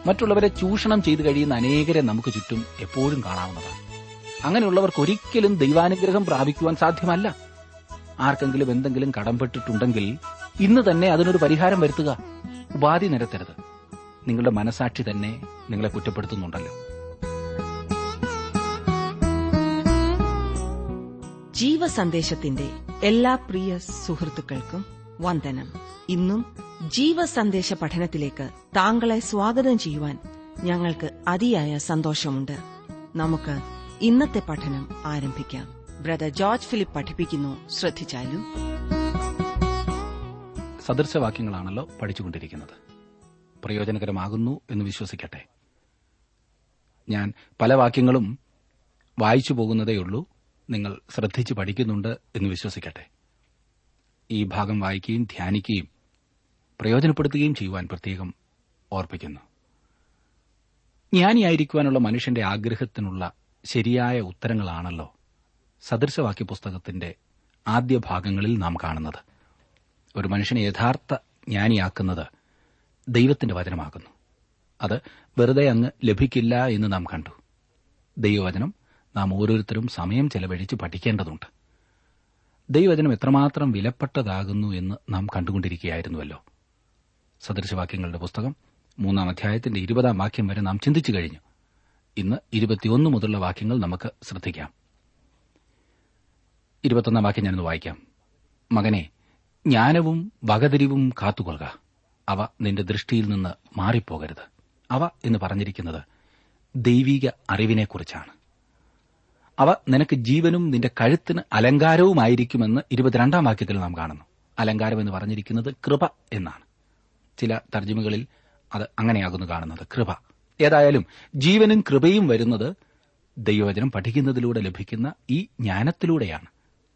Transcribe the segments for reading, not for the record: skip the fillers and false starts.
മറ്റുള്ളവരെ ചൂഷണം ചെയ്തു കഴിയുന്ന അനേകരെ നമുക്ക് ചുറ്റും എപ്പോഴും കാണാവുന്നതാണ്. അങ്ങനെയുള്ളവർക്ക് ഒരിക്കലും ദൈവാനുഗ്രഹം പ്രാപിക്കുവാൻ സാധ്യമല്ല. ആർക്കെങ്കിലും എന്തെങ്കിലും കടംപെട്ടിട്ടുണ്ടെങ്കിൽ ഇന്ന് തന്നെ അതിനൊരു പരിഹാരം വരുത്തുക. ഉപാധി നിരത്തരുത്. നിങ്ങളുടെ മനസാക്ഷി തന്നെ നിങ്ങളെ കുറ്റപ്പെടുത്തുന്നുണ്ടല്ലോ. ജീവസന്ദേശത്തിന്റെ എല്ലാ പ്രിയ സുഹൃത്തുക്കൾക്കും വന്ദനം. ഇന്നും ജീവസന്ദേശ പഠനത്തിലേക്ക് താങ്കളെ സ്വാഗതം ചെയ്യുവാൻ ഞങ്ങൾക്ക് അതിയായ സന്തോഷമുണ്ട്. നമുക്ക് ഇന്നത്തെ പഠനം ആരംഭിക്കാം. ബ്രദർ ജോർജ് ഫിലിപ്പ് പഠിപ്പിക്കുന്നു. ശ്രദ്ധിച്ചാലും. സദൃശവാക്യങ്ങളാണല്ലോ പഠിച്ചുകൊണ്ടിരിക്കുന്നത്. പ്രയോജനകരമാകുന്നു എന്ന് വിശ്വസിക്കട്ടെ. ഞാൻ പല വാക്യങ്ങളും വായിച്ചു പോകുന്നതേയുള്ളൂ. നിങ്ങൾ ശ്രദ്ധിച്ച് പഠിക്കുന്നുണ്ട് എന്ന് വിശ്വസിക്കട്ടെ. ഈ ഭാഗം വായിക്കുകയും ധ്യാനിക്കുകയും പ്രയോജനപ്പെടുത്തുകയും ചെയ്യുവാൻ പ്രത്യേകം ഓർപ്പിക്കുന്നു. ജ്ഞാനിയായിരിക്കുവാനുള്ള മനുഷ്യന്റെ ആഗ്രഹത്തിനുള്ള ശരിയായ ഉത്തരങ്ങളാണല്ലോ സദൃശവാക്യ പുസ്തകത്തിന്റെ ആദ്യ ഭാഗങ്ങളിൽ നാം കാണുന്നത്. ഒരു മനുഷ്യനെ യഥാർത്ഥ ജ്ഞാനിയാക്കുന്നത് ദൈവത്തിന്റെ വചനമാകുന്നു. അത് വെറുതെ അങ്ങ് ലഭിക്കില്ല എന്ന് നാം കണ്ടു. ദൈവവചനം നാം ഓരോരുത്തരും സമയം ചെലവഴിച്ച് പഠിക്കേണ്ടതുണ്ട്. ദൈവവചനം എത്രമാത്രം വിലപ്പെട്ടതാകുന്നു എന്ന് നാം കണ്ടുകൊണ്ടിരിക്കുകയായിരുന്നുവല്ലോ. സദൃശവാക്യങ്ങളുടെ പുസ്തകം 3-ാം അധ്യായത്തിന്റെ 20-ാം വാക്യം വരെ നാം ചിന്തിച്ചു കഴിഞ്ഞു. ഇന്ന് 21 മുതലുള്ള വാക്യങ്ങൾ നമുക്ക് ശ്രദ്ധിക്കാം. 21-ാം വാക്യം ഞാനൊന്ന് വായിക്കാം. മകനെ, ജ്ഞാനവും വകതിരിവും കാത്തുകൊള്ളുക. അവ നിന്റെ ദൃഷ്ടിയിൽ നിന്ന് മാറിപ്പോകരുത്. അവ എന്ന് പറഞ്ഞിരിക്കുന്നത് ദൈവിക അറിവിനെക്കുറിച്ചാണ്. അവ നിനക്ക് ജീവനും നിന്റെ കഴുത്തിന് അലങ്കാരവുമായിരിക്കുമെന്ന് 22-ാം വാക്യത്തിൽ നാം കാണുന്നു. അലങ്കാരം എന്ന് പറഞ്ഞിരിക്കുന്നത് കൃപ എന്നാണ്. ചില തർജ്ജിമകളിൽ അത് അങ്ങനെയാകുന്നു കാണുന്നത്, കൃപ. ഏതായാലും ജീവനും കൃപയും വരുന്നത് ദൈവവചനം പഠിക്കുന്നതിലൂടെ ലഭിക്കുന്ന ഈ ജ്ഞാനത്തിലൂടെയാണ്.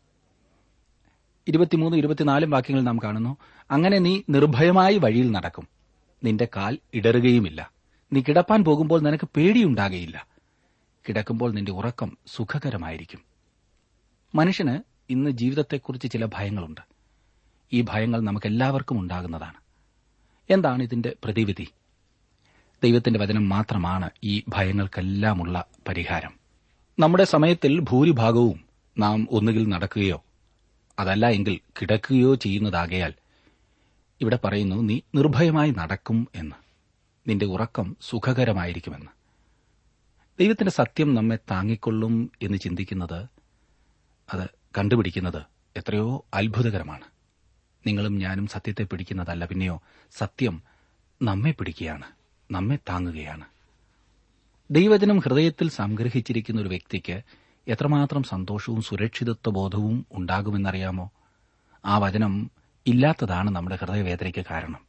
23-24 വാക്യങ്ങൾ നാം കാണുന്നു. അങ്ങനെ നീ നിർഭയമായി വഴിയിൽ നടക്കും, നിന്റെ കാൽ ഇടറുകയുമില്ല. നീ കിടപ്പാൻ പോകുമ്പോൾ നിനക്ക് പേടിയുണ്ടാകുകയില്ല. കിടക്കുമ്പോൾ നിന്റെ ഉറക്കം സുഖകരമായിരിക്കും. മനുഷ്യന് ഇന്ന് ജീവിതത്തെക്കുറിച്ച് ചില ഭയങ്ങളുണ്ട്. ഈ ഭയങ്ങൾ നമുക്കെല്ലാവർക്കും ഉണ്ടാകുന്നതാണ്. എന്താണ് ഇതിന്റെ പ്രതിവിധി? ദൈവത്തിന്റെ വചനം മാത്രമാണ് ഈ ഭയങ്ങൾക്കെല്ലാമുള്ള പരിഹാരം. നമ്മുടെ സമയത്തിൽ ഭൂരിഭാഗവും നാം ഒന്നുകിൽ നടക്കുകയോ അതല്ല എങ്കിൽ കിടക്കുകയോ ചെയ്യുന്നതാകയാൽ ഇവിടെ പറയുന്നു, നീ നിർഭയമായി നടക്കും എന്ന്, നിന്റെ ഉറക്കം സുഖകരമായിരിക്കുമെന്ന്. ദൈവത്തിന്റെ സത്യം നമ്മെ താങ്ങിക്കൊള്ളും എന്ന് ചിന്തിക്കുന്നത്, അത് കണ്ടുപിടിക്കുന്നത് എത്രയോ അത്ഭുതകരമാണ്. നിങ്ങളും ഞാനും സത്യത്തെ പിടിക്കുന്നതല്ല, പിന്നെയോ സത്യം നമ്മെ പിടിക്കുകയാണ്, നമ്മെ താങ്ങുകയാണ്. ദൈവവചനം ഹൃദയത്തിൽ സംഗ്രഹിച്ചിരിക്കുന്ന ഒരു വ്യക്തിക്ക് എത്രമാത്രം സന്തോഷവും സുരക്ഷിതത്വ ബോധവും ഉണ്ടാകുമെന്നറിയാമോ? ആ വചനം ഇല്ലാത്തതാണ് നമ്മുടെ ഹൃദയവേദനയ്ക്ക് കാരണം.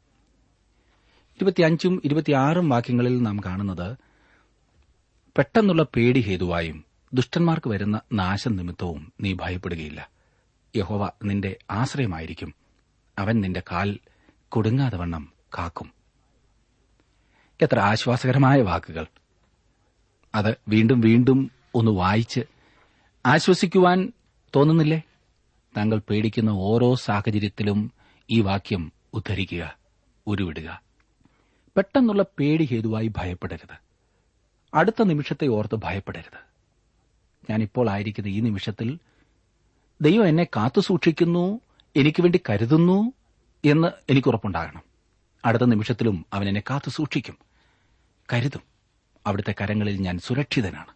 25-ഉം 26-ഉം വാക്യങ്ങളിൽ നാം കാണുന്നത്, പെട്ടെന്നുള്ള പേടി ഹേതുവായും ദുഷ്ടന്മാർക്ക് വരുന്ന നാശം നിമിത്തവും നീ ഭയപ്പെടുകയില്ല. യഹോവ നിന്റെ ആശ്രയമായിരിക്കും, അവൻ നിന്റെ കാൽ കുടുങ്ങാതെ വണ്ണം കാക്കും. എത്ര ആശ്വാസകരമായ വാക്കുകൾ! അത് വീണ്ടും വീണ്ടും ഒന്ന് വായിച്ച് ആശ്വസിക്കുവാൻ തോന്നുന്നില്ലേ? താങ്കൾ പേടിക്കുന്ന ഓരോ സാഹചര്യത്തിലും ഈ വാക്യം ഉദ്ധരിക്കുക, ഉരുവിടുക. പെട്ടെന്നുള്ള പേടി ഹേതുവായി ഭയപ്പെടരുത്. അടുത്ത നിമിഷത്തെ ഓർത്ത് ഭയപ്പെടരുത്. ഞാനിപ്പോൾ ആയിരിക്കുന്ന ഈ നിമിഷത്തിൽ ദൈവം എന്നെ കാത്തുസൂക്ഷിക്കുന്നു, എനിക്ക് വേണ്ടി കരുതുന്നു എന്ന് എനിക്കുറപ്പുണ്ടാകണം. അടുത്ത നിമിഷത്തിലും അവൻ എന്നെ കാത്തുസൂക്ഷിക്കും, കരുതും. അവിടുത്തെ കരങ്ങളിൽ ഞാൻ സുരക്ഷിതനാണ്.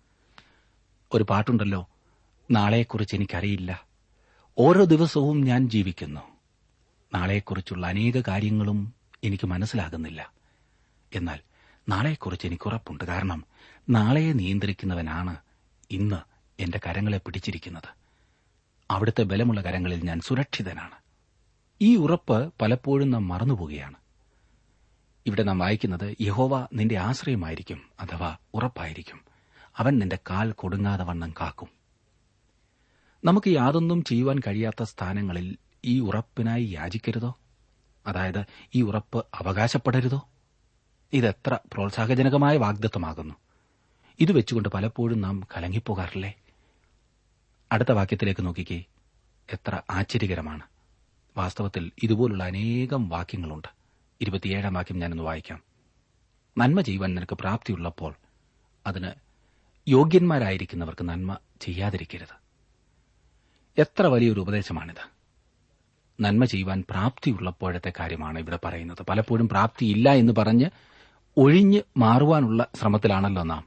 ഒരു പാട്ടുണ്ടല്ലോ, നാളെക്കുറിച്ച് എനിക്കറിയില്ല, ഓരോ ദിവസവും ഞാൻ ജീവിക്കുന്നു. നാളെക്കുറിച്ചുള്ള അനേക കാര്യങ്ങളും എനിക്ക് മനസ്സിലാകുന്നില്ല. എന്നാൽ നാളെക്കുറിച്ച് എനിക്കുറപ്പുണ്ട്. കാരണം നാളെയെ നിയന്ത്രിക്കുന്നവനാണ് ഇന്ന് എന്റെ കരങ്ങളെ പിടിച്ചിരിക്കുന്നത്. അവിടുത്തെ ബലമുള്ള കരങ്ങളിൽ ഞാൻ സുരക്ഷിതനാണ്. ഈ ഉറപ്പ് പലപ്പോഴും നാം മറന്നുപോവുകയാണ്. ഇവിടെ നാം വായിക്കുന്നത്, യഹോവ നിന്റെ ആശ്രയമായിരിക്കും, അഥവാ ഉറപ്പായിരിക്കും, അവൻ നിന്റെ കാൽ കൊടുങ്ങാതെ വണ്ണം കാക്കും. നമുക്ക് യാതൊന്നും ചെയ്യുവാൻ കഴിയാത്ത സ്ഥാനങ്ങളിൽ ഈ ഉറപ്പിനായി യാചിക്കരുതോ? അതായത് ഈ ഉറപ്പ് അവകാശപ്പെടരുതോ? ഇതെത്ര പ്രോത്സാഹജനകമായ വാഗ്ദത്തമാകുന്നു! ഇത് വെച്ചുകൊണ്ട് പലപ്പോഴും നാം കലങ്ങിപ്പോകാറില്ലേ? അടുത്ത വാക്യത്തിലേക്ക് നോക്കിക്കേ, എത്ര ആശ്ചര്യകരമാണ്! വാസ്തവത്തിൽ ഇതുപോലുള്ള അനേകം വാക്യങ്ങളുണ്ട്. 27-ാം വാക്യം ഞാനൊന്ന് വായിക്കാം. നന്മ ചെയ്യുവാൻ നിനക്ക് പ്രാപ്തിയുള്ളപ്പോൾ അതിന് യോഗ്യന്മാരായിരിക്കുന്നവർക്ക് നന്മ ചെയ്യാതിരിക്കരുത്. എത്ര വലിയൊരു ഉപദേശമാണിത്! നന്മ ചെയ്യുവാൻ പ്രാപ്തിയുള്ളപ്പോഴത്തെ കാര്യമാണ് ഇവിടെ പറയുന്നത്. പലപ്പോഴും പ്രാപ്തിയില്ല എന്ന് പറഞ്ഞ് ഒഴിഞ്ഞ് മാറുവാനുള്ള ശ്രമത്തിലാണല്ലോ നാം.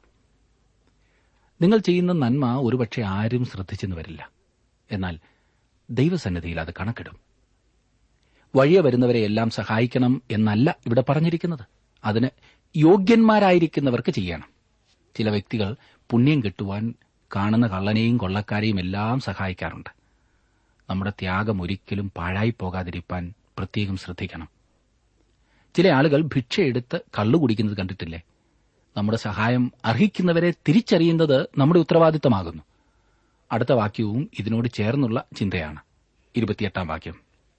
നിങ്ങൾ ചെയ്യുന്ന നന്മ ഒരുപക്ഷെ ആരും ശ്രദ്ധിച്ചെന്ന് വരില്ല. എന്നാൽ ദൈവസന്നിധിയിൽ അത് കണക്കിടും. വഴിയെ വരുന്നവരെ എല്ലാം സഹായിക്കണം എന്നല്ല ഇവിടെ പറഞ്ഞിരിക്കുന്നത്. അതിന് യോഗ്യന്മാരായിരിക്കുന്നവർക്ക് ചെയ്യണം. ചില വ്യക്തികൾ പുണ്യം കിട്ടുവാൻ കാണുന്ന കള്ളനെയും കൊള്ളക്കാരെയും എല്ലാം സഹായിക്കാറുണ്ട്. നമ്മുടെ ത്യാഗം ഒരിക്കലും പാഴായി പോകാതിരിക്കാൻ പ്രത്യേകം ശ്രദ്ധിക്കണം. ചില ആളുകൾ ഭിക്ഷയെടുത്ത് കള്ളുകുടിക്കുന്നത് കണ്ടിട്ടില്ലേ? നമ്മുടെ സഹായം അർഹിക്കുന്നവരെ തിരിച്ചറിയുന്നത് നമ്മുടെ ഉത്തരവാദിത്തമാകുന്നു. അടുത്ത വാക്യവും ഇതിനോട് ചേർന്നുള്ള ചിന്തയാണ്. 28 വാക്യം.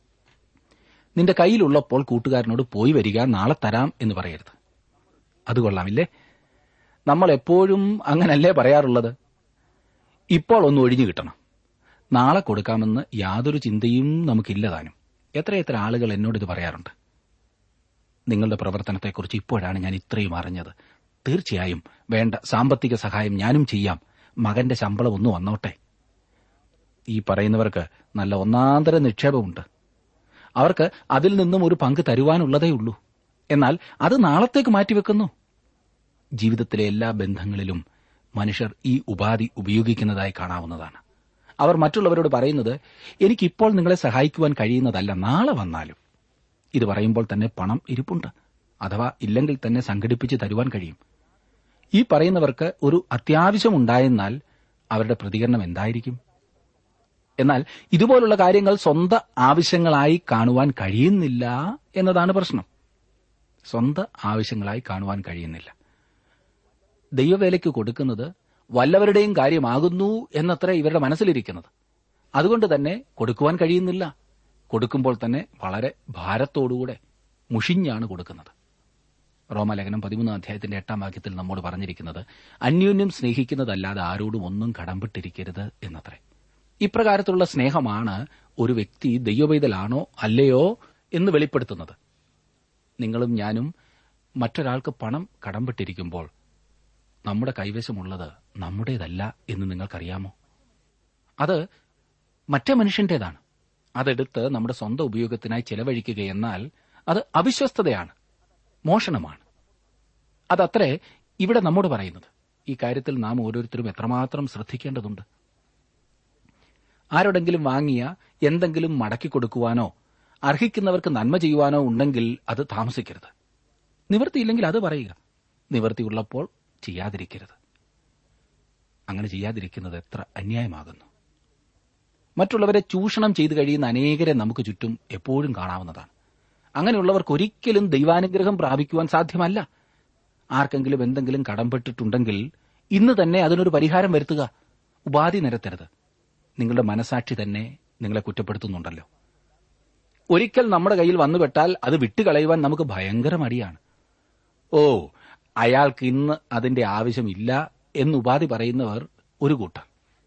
നിന്റെ കയ്യിലുള്ളപ്പോൾ കൂട്ടുകാരനോട് പോയി വരിക, നാളെ തരാം എന്ന് പറയരുത്. അത് കൊള്ളാമില്ലേ? നമ്മൾ എപ്പോഴും അങ്ങനല്ലേ പറയാറുള്ളത്? ഇപ്പോൾ ഒന്ന് ഒഴിഞ്ഞു കിട്ടണം, നാളെ കൊടുക്കാമെന്ന് യാതൊരു ചിന്തയും നമുക്കില്ലതാനും. എത്രയെത്ര ആളുകൾ എന്നോടിത് പറയാറുണ്ട്. നിങ്ങളുടെ പ്രവർത്തനത്തെക്കുറിച്ച് ഇപ്പോഴാണ് ഞാൻ ഇത്രയും അറിഞ്ഞത്. തീർച്ചയായും വേണ്ട സാമ്പത്തിക സഹായം ഞാനും ചെയ്യാം. മകന്റെ ശമ്പളം ഒന്ന് വന്നോട്ടെ. ഈ പറയുന്നവർക്ക് നല്ല ഒന്നാന്തര നിക്ഷേപമുണ്ട്. അവർക്ക് അതിൽ നിന്നും ഒരു പങ്ക് തരുവാനുള്ളതേയുള്ളൂ. എന്നാൽ അത് നാളത്തേക്ക് മാറ്റിവെക്കുന്നു. ജീവിതത്തിലെ എല്ലാ ബന്ധങ്ങളിലും മനുഷ്യർ ഈ ഉപാധി ഉപയോഗിക്കുന്നതായി കാണാവുന്നതാണ്. അവർ മറ്റുള്ളവരോട് പറയുന്നത്, എനിക്കിപ്പോൾ നിങ്ങളെ സഹായിക്കുവാൻ കഴിയുന്നതല്ല, നാളെ വന്നാലും. ഇത് പറയുമ്പോൾ തന്നെ പണം ഇരിപ്പുണ്ട്, അഥവാ ഇല്ലെങ്കിൽ തന്നെ സംഘടിപ്പിച്ച് തരുവാൻ കഴിയും. ഈ പറയുന്നവർക്ക് ഒരു അത്യാവശ്യമുണ്ടായെന്നാൽ അവരുടെ പ്രതികരണം എന്തായിരിക്കും? എന്നാൽ ഇതുപോലുള്ള കാര്യങ്ങൾ സ്വന്തം ആവശ്യങ്ങളായി കാണുവാൻ കഴിയുന്നില്ല എന്നതാണ് പ്രശ്നം. സ്വന്തം ആവശ്യങ്ങളായി കാണുവാൻ കഴിയുന്നില്ല. ദൈവവേലയ്ക്ക് കൊടുക്കുന്നത് വല്ലവരുടെയും കാര്യമാകുന്നു എന്നത്ര ഇവരുടെ മനസ്സിലിരിക്കുന്നത്. അതുകൊണ്ട് തന്നെ കൊടുക്കുവാൻ കഴിയുന്നില്ല. കൊടുക്കുമ്പോൾ തന്നെ വളരെ ഭാരത്തോടുകൂടെ മുഷിഞ്ഞാണ് കൊടുക്കുന്നത്. റോമാലേഖനം 13 വാക്യത്തിൽ നമ്മോട് പറഞ്ഞിരിക്കുന്നത്, അന്യോന്യം സ്നേഹിക്കുന്നതല്ലാതെ ആരോടും ഒന്നും കടംപെട്ടിരിക്കരുത് എന്നത്രേ. ഇപ്രകാരത്തിലുള്ള സ്നേഹമാണ് ഒരു വ്യക്തി ദൈവപൈതലാണോ അല്ലയോ എന്ന് വെളിപ്പെടുത്തുന്നത്. നിങ്ങളും ഞാനും മറ്റൊരാൾക്ക് പണം കടംപെട്ടിരിക്കുമ്പോൾ നമ്മുടെ കൈവശമുള്ളത് നമ്മുടേതല്ല എന്ന് നിങ്ങൾക്കറിയാമോ? അത് മറ്റേ മനുഷ്യന്റേതാണ്. അതെടുത്ത് നമ്മുടെ സ്വന്തം ഉപയോഗത്തിനായി ചെലവഴിക്കുകയെന്നാൽ അത് അവിശ്വസ്തതയാണ്, മോഷണമാണ്. അതത്രേ ഇവിടെ നമ്മോട് പറയുന്നത്. ഈ കാര്യത്തിൽ നാം ഓരോരുത്തരും എത്രമാത്രം ശ്രദ്ധിക്കേണ്ടതുണ്ട്. ആരോടെങ്കിലും വാങ്ങിയ എന്തെങ്കിലും മടക്കി കൊടുക്കുവാനോ അർഹിക്കുന്നവർക്ക് നന്മ ചെയ്യുവാനോ ഉണ്ടെങ്കിൽ അത് താമസിക്കരുത്. നിവൃത്തിയില്ലെങ്കിൽ അത് പറയുക. നിവൃത്തിയുള്ളപ്പോൾ ചെയ്യാതിരിക്കരുത്. അങ്ങനെ ചെയ്യാതിരിക്കുന്നത് എത്ര അന്യായമാകുന്നു. മറ്റുള്ളവരെ ചൂഷണം ചെയ്തു കഴിയുന്ന അനേകരെ നമുക്ക് ചുറ്റും എപ്പോഴും കാണാവുന്നതാണ്. അങ്ങനെയുള്ളവർക്ക് ഒരിക്കലും ദൈവാനുഗ്രഹം പ്രാപിക്കുവാൻ സാധ്യമല്ല. ആർക്കെങ്കിലും എന്തെങ്കിലും കടംപെട്ടിട്ടുണ്ടെങ്കിൽ ഇന്ന് തന്നെ അതിനൊരു പരിഹാരം വരുത്തുക. ഉപാധി നിരത്തരുത്. നിങ്ങളുടെ മനസാക്ഷി തന്നെ നിങ്ങളെ കുറ്റപ്പെടുത്തുന്നുണ്ടല്ലോ. ഒരിക്കൽ നമ്മുടെ കയ്യിൽ വന്നുപെട്ടാൽ അത് വിട്ടുകളയുവാൻ നമുക്ക് ഭയങ്കര മടിയാണ്. ഓ, അയാൾക്ക് ഇന്ന് അതിന്റെ ആവശ്യമില്ല എന്ന് ഉപാധി പറയുന്നവർ ഒരു കൂട്ടർ.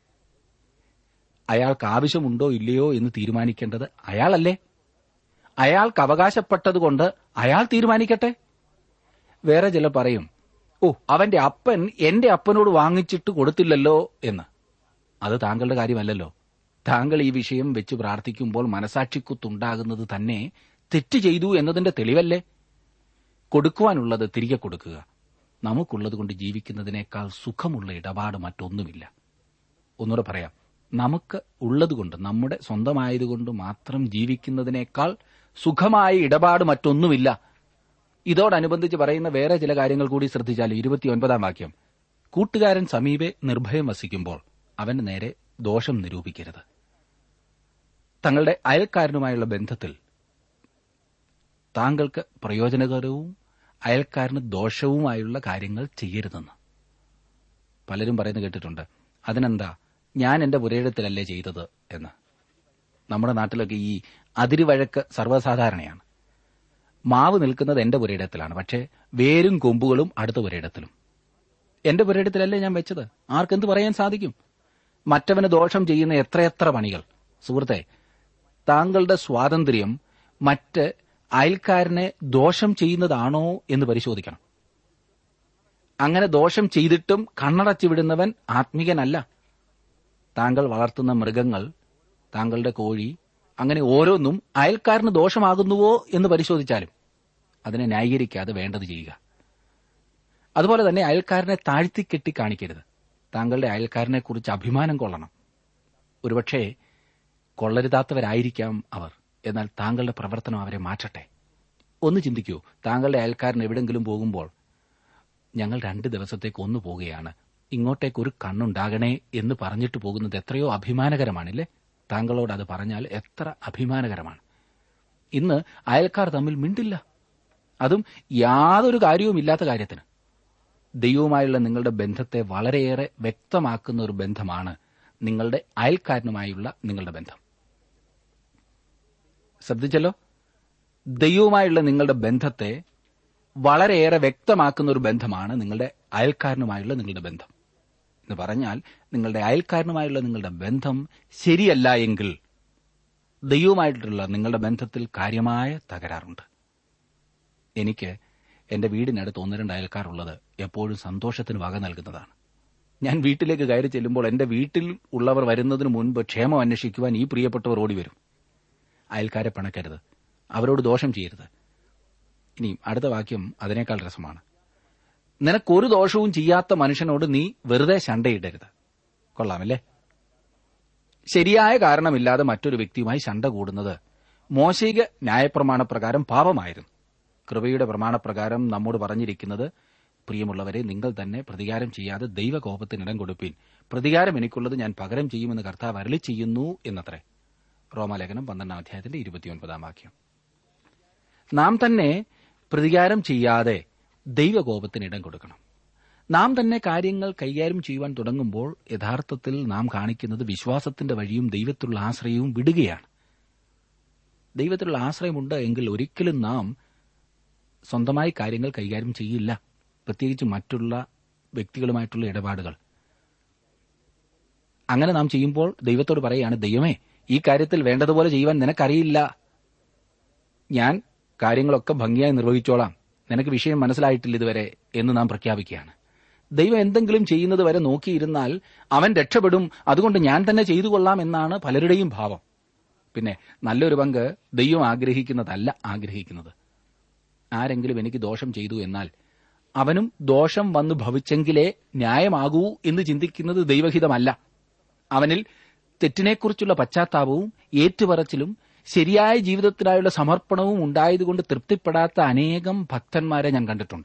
അയാൾക്ക് ആവശ്യമുണ്ടോ ഇല്ലയോ എന്ന് തീരുമാനിക്കേണ്ടത് അയാളല്ലേ? അയാൾക്ക് അവകാശപ്പെട്ടതുകൊണ്ട് അയാൾ തീരുമാനിക്കട്ടെ. വേറെ ചിലർ പറയും, ഓ, അവന്റെ അപ്പൻ എന്റെ അപ്പനോട് വാങ്ങിച്ചിട്ട് കൊടുത്തില്ലല്ലോ എന്ന്. അത് താങ്കളുടെ കാര്യമല്ലല്ലോ. താങ്കൾ ഈ വിഷയം വെച്ച് പ്രാർത്ഥിക്കുമ്പോൾ മനസാക്ഷിക്കുത്തുണ്ടാകുന്നത് തന്നെ തെറ്റ് ചെയ്തു എന്നതിന്റെ തെളിവല്ലേ? കൊടുക്കുവാനുള്ളത് തിരികെ കൊടുക്കുക. നമുക്കുള്ളത് കൊണ്ട് ജീവിക്കുന്നതിനേക്കാൾ സുഖമുള്ള ഇടപാട് മറ്റൊന്നുമില്ല. ഒന്നുകൂടെ പറയാം, നമുക്ക് ഉള്ളതുകൊണ്ട്, നമ്മുടെ സ്വന്തമായതുകൊണ്ട് മാത്രം ജീവിക്കുന്നതിനേക്കാൾ സുഖമായ ഇടപാട് മറ്റൊന്നുമില്ല. ഇതോടനുബന്ധിച്ച് പറയുന്ന വേറെ ചില കാര്യങ്ങൾ കൂടി ശ്രദ്ധിച്ചാൽ 29 വാക്യം, കൂട്ടുകാരൻ സമീപെ നിർഭയം വസിക്കുമ്പോൾ അവന് നേരെ ദോഷം നിരൂപിക്കരുത്. തങ്ങളുടെ അയൽക്കാരനുമായുള്ള ബന്ധത്തിൽ താങ്കൾക്ക് പ്രയോജനകരവും അയൽക്കാരന് ദോഷവുമായുള്ള കാര്യങ്ങൾ ചെയ്യരുതെന്ന് പലരും പറയുന്നത് കേട്ടിട്ടുണ്ട്. അതിനെന്താ, ഞാൻ എന്റെ പുരയിടത്തിലല്ലേ ചെയ്തത് എന്ന്. നമ്മുടെ നാട്ടിലൊക്കെ ഈ അതിരുവഴക്ക് സർവ്വസാധാരണയാണ്. മാവ് നിൽക്കുന്നത് എന്റെ പുരയിടത്തിലാണ്, പക്ഷേ വേരും കൊമ്പുകളും അടുത്ത പുരയിടത്തിലും. എന്റെ പുരയിടത്തിലല്ലേ ഞാൻ വെച്ചത്. ആർക്കെന്ത് പറയാൻ സാധിക്കും? മറ്റവന് ദോഷം ചെയ്യുന്ന എത്രയെത്ര പണികൾ. സുഹൃത്തെ, താങ്കളുടെ സ്വാതന്ത്ര്യം മറ്റ് അയൽക്കാരനെ ദോഷം ചെയ്യുന്നതാണോ എന്ന് പരിശോധിക്കണം. അങ്ങനെ ദോഷം ചെയ്തിട്ടും കണ്ണടച്ചു വിടുന്നവൻ ആത്മീകനല്ല. താങ്കൾ വളർത്തുന്ന മൃഗങ്ങൾ, താങ്കളുടെ കോഴി, അങ്ങനെ ഓരോന്നും അയൽക്കാരന് ദോഷമാകുന്നുവോ എന്ന് പരിശോധിച്ചാലും അതിനെ ന്യായീകരിക്കാതെ വേണ്ടത് ചെയ്യുക. അതുപോലെ തന്നെ അയൽക്കാരനെ താഴ്ത്തിക്കെട്ടി കാണിക്കരുത്. താങ്കളുടെ അയൽക്കാരനെക്കുറിച്ച് അഭിമാനം കൊള്ളണം. ഒരുപക്ഷേ കൊള്ളരുതാത്തവരായിരിക്കാം അവർ, എന്നാൽ താങ്കളുടെ പ്രവർത്തനം അവരെ മാറ്റട്ടെ. ഒന്ന് ചിന്തിക്കൂ, താങ്കളുടെ അയൽക്കാരൻ എവിടെങ്കിലും പോകുമ്പോൾ, ഞങ്ങൾ 2 ദിവസത്തേക്ക് ഒന്ന് പോവുകയാണ്, ഇങ്ങോട്ടേക്കൊരു കണ്ണുണ്ടാകണേ എന്ന് പറഞ്ഞിട്ട് പോകുന്നത് എത്രയോ അഭിമാനകരമാണില്ലേ? താങ്കളോട് അത് പറഞ്ഞാൽ എത്ര അഭിമാനകരമാണ്. ഇന്ന് അയൽക്കാർ തമ്മിൽ മിണ്ടില്ല, അതും യാതൊരു കാര്യവുമില്ലാത്ത കാര്യത്തിന്. ദൈവവുമായുള്ള നിങ്ങളുടെ ബന്ധത്തെ വളരെയേറെ വ്യക്തമാക്കുന്ന ഒരു ബന്ധമാണ് നിങ്ങളുടെ അയൽക്കാരനുമായുള്ള നിങ്ങളുടെ ബന്ധം. ശ്രദ്ധിച്ചല്ലോ, ദൈവവുമായുള്ള നിങ്ങളുടെ ബന്ധത്തെ വളരെയേറെ വ്യക്തമാക്കുന്ന ഒരു ബന്ധമാണ് നിങ്ങളുടെ അയൽക്കാരനുമായുള്ള നിങ്ങളുടെ ബന്ധം. എന്ന് പറഞ്ഞാൽ, നിങ്ങളുടെ അയൽക്കാരനുമായുള്ള നിങ്ങളുടെ ബന്ധം ശരിയല്ല എങ്കിൽ ദൈവവുമായിട്ടുള്ള നിങ്ങളുടെ ബന്ധത്തിൽ കാര്യമായ തകരാറുണ്ട്. എനിക്ക് എന്റെ വീടിനടുത്ത് 1-2 അയൽക്കാരുള്ളത് എപ്പോഴും സന്തോഷത്തിന് വക നൽകുന്നതാണ്. ഞാൻ വീട്ടിലേക്ക് കയറി ചെല്ലുമ്പോൾ എന്റെ വീട്ടിൽ ഉള്ളവർ വരുന്നതിന് മുൻപ് ക്ഷേമം അന്വേഷിക്കുവാൻ ഈ പ്രിയപ്പെട്ടവർ ഓടിവരും. അയൽക്കാരെ പിണക്കരുത്, അവരോട് ദോഷം ചെയ്യരുത്. ഇനി അടുത്ത വാക്യം അതിനേക്കാൾ രസമാണ്. നിനക്കൊരു ദോഷവും ചെയ്യാത്ത മനുഷ്യനോട് നീ വെറുതെ ശണ്ടയിടരുത്. കൊള്ളാമല്ലേ? ശരിയായ കാരണമില്ലാതെ മറ്റൊരു വ്യക്തിയുമായി ശണ്ട കൂടുന്നത് മോശയിക ന്യായപ്രമാണപ്രകാരം പാപമായിരുന്നു. കൃപയുടെ പ്രമാണപ്രകാരം നമ്മോട് പറഞ്ഞിരിക്കുന്നത്, പ്രിയമുള്ളവരെ, നിങ്ങൾ തന്നെ പ്രതികാരം ചെയ്യാതെ ദൈവകോപത്തിനിടം കൊടുപ്പീൻ, പ്രതികാരം എനിക്കുള്ളത്, ഞാൻ പകരം ചെയ്യുമെന്ന് കർത്താവ് അരുളി ചെയ്യുന്നു എന്നത്രേ. റോമാലേഖനം 12-29 വാക്യം. നാം തന്നെ പ്രതികാരം ചെയ്യാതെ ദൈവകോപത്തിനിടം കൊടുക്കണം. നാം തന്നെ കാര്യങ്ങൾ കൈകാര്യം ചെയ്യുവാൻ തുടങ്ങുമ്പോൾ യഥാർത്ഥത്തിൽ നാം കാണിക്കുന്നത് വിശ്വാസത്തിന്റെ വഴിയും ദൈവത്തിലുള്ള ആശ്രയവും വിടുകയാണ്. ദൈവത്തിലുള്ള ആശ്രയമുണ്ട് എങ്കിൽ ഒരിക്കലും നാം സ്വന്തമായി കാര്യങ്ങൾ കൈകാര്യം ചെയ്യില്ല, പ്രത്യേകിച്ച് മറ്റുള്ള വ്യക്തികളുമായിട്ടുള്ള ഇടപാടുകൾ. അങ്ങനെ നാം ചെയ്യുമ്പോൾ ദൈവത്തോട് പറയുകയാണ്, ദൈവമേ, ഈ കാര്യത്തിൽ വേണ്ടതുപോലെ ചെയ്യുവാൻ നിനക്കറിയില്ല, ഞാൻ കാര്യങ്ങളൊക്കെ ഭംഗിയായി നിർവഹിച്ചോളാം, നിനക്ക് വിഷയം മനസ്സിലായിട്ടില്ല ഇതുവരെ എന്ന് നാം പ്രഖ്യാപിക്കുകയാണ്. ദൈവം എന്തെങ്കിലും ചെയ്യുന്നത് വരെ നോക്കിയിരുന്നാൽ അവൻ രക്ഷപ്പെടും, അതുകൊണ്ട് ഞാൻ തന്നെ ചെയ്തു കൊള്ളാം എന്നാണ് പലരുടെയും ഭാവം. പിന്നെ നല്ലൊരു പങ്ക് ദൈവം ആഗ്രഹിക്കുന്നത്. ആരെങ്കിലും എനിക്ക് ദോഷം ചെയ്തു എന്നാൽ അവനും ദോഷം വന്നു ഭവിച്ചെങ്കിലേ ന്യായമാകൂ എന്ന് ചിന്തിക്കുന്നത് ദൈവഹിതമല്ല. അവനിൽ തെറ്റിനെക്കുറിച്ചുള്ള പശ്ചാത്താപവും ഏറ്റുപറച്ചിലും ശരിയായ ജീവിതത്തിനായുള്ള സമർപ്പണവും ഉണ്ടായതുകൊണ്ട് തൃപ്തിപ്പെടാത്ത അനേകം ഭക്തന്മാരെ ഞാൻ കണ്ടിട്ടുണ്ട്.